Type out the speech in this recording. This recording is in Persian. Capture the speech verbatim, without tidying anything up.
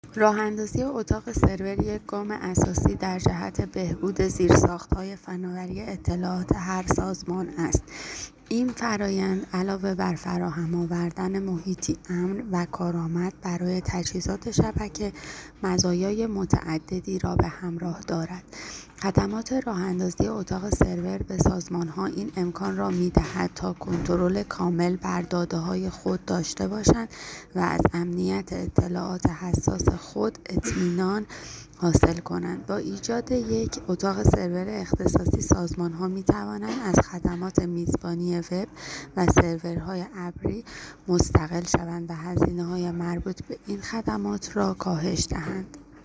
راه‌اندازی اتاق سرور یک گام اساسی در جهت بهبود زیرساخت‌های فناوری اطلاعات هر سازمان است. این فرآیند علاوه بر فراهم آوردن محیطی امن و کارآمد برای تجهیزات شبکه، مزایای متعددی را به همراه دارد. خدمات راه‌اندازی اتاق سرور به سازمان‌ها این امکان را می‌دهد تا کنترل کامل بر داده‌های خود داشته باشند و از امنیت اطلاعات حساس خود اطمینان حاصل کنند. با ایجاد یک اتاق سرور اختصاصی، سازمان‌ها می‌توانند از خدمات میزبانی وب و سرورهای ابری مستقل شوند و هزینه‌های مربوط به این خدمات را کاهش دهند.